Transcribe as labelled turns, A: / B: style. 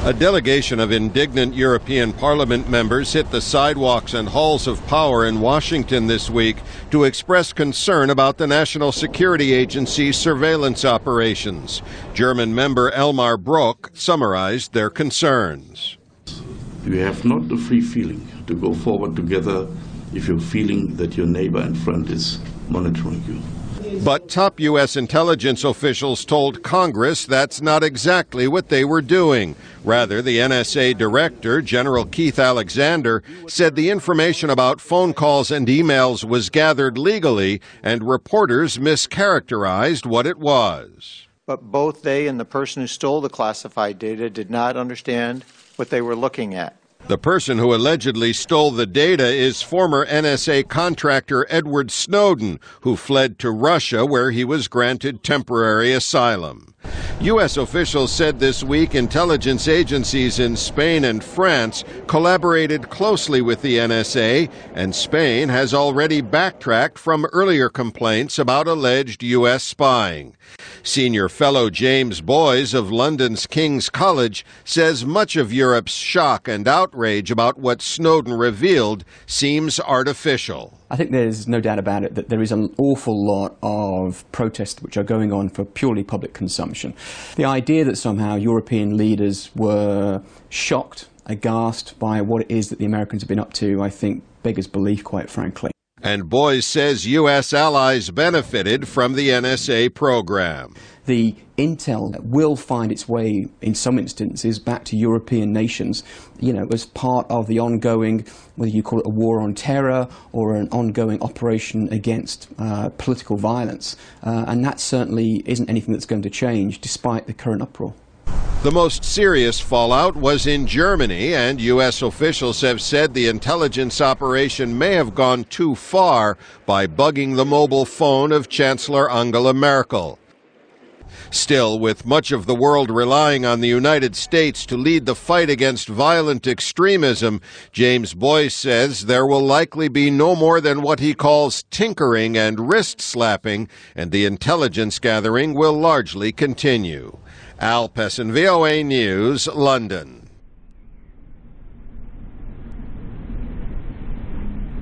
A: A delegation of indignant European Parliament members hit the sidewalks and halls of power in Washington this week to express concern about the National Security Agency's surveillance operations. German member Elmar Brok summarized their concerns.
B: You have not the free feeling to go forward together if you're feeling that your neighbor and friend is monitoring you.
A: But top U.S. intelligence officials told Congress that's not exactly what they were doing. Rather, the NSA director, General Keith Alexander, said the information about phone calls and emails was gathered legally and reporters mischaracterized what it was.
C: But both they and the person who stole the classified data did not understand what they were looking at.
A: The person who allegedly stole the data is former NSA contractor Edward Snowden, who fled to Russia, where he was granted temporary asylum. U.S. officials said this week intelligence agencies in Spain and France collaborated closely with the NSA, and Spain has already backtracked from earlier complaints about alleged U.S. spying. Senior fellow James Boys of London's King's College says much of Europe's shock and outrage about what Snowden revealed seems artificial.
D: I think there's no doubt about it that there is an awful lot of protests which are going on for purely public consumption. The idea that somehow European leaders were shocked, aghast by what it is that the Americans have been up to, I think beggars belief, quite frankly.
A: And Boys says U.S. allies benefited from the NSA program.
D: The intel will find its way, in some instances, back to European nations, as part of the ongoing, whether you call it a war on terror or an ongoing operation against political violence. And that certainly isn't anything that's going to change, despite the current uproar.
A: The most serious fallout was in Germany, and U.S. officials have said the intelligence operation may have gone too far by bugging the mobile phone of Chancellor Angela Merkel. Still, with much of the world relying on the United States to lead the fight against violent extremism, James Boyce says there will likely be no more than what he calls tinkering and wrist-slapping, and the intelligence gathering will largely continue. Al Pessin, VOA News, London.